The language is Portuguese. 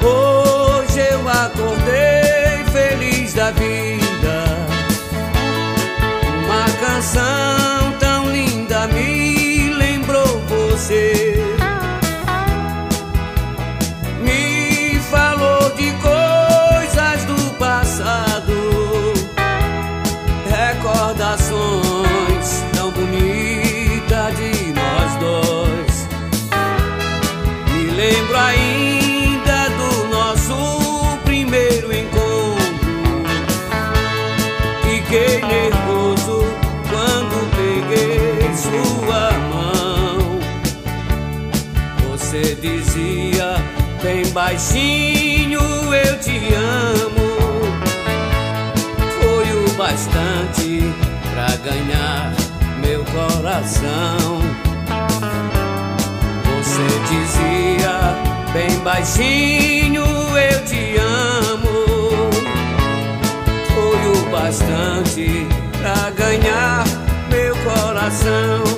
Hoje eu acordei feliz da vida. Uma canção tão linda me lembrou você. Me falou de coisas do passado, recordações tão bonitas de nós dois. Me lembro ainda do nosso primeiro encontro. Fiquei nervoso quando peguei sua mão. Você dizia bem baixinho: eu te amo. Foi o bastante pra ganhar meu coração. Você dizia bem baixinho: eu te amo. Foi o bastante pra ganhar meu coração.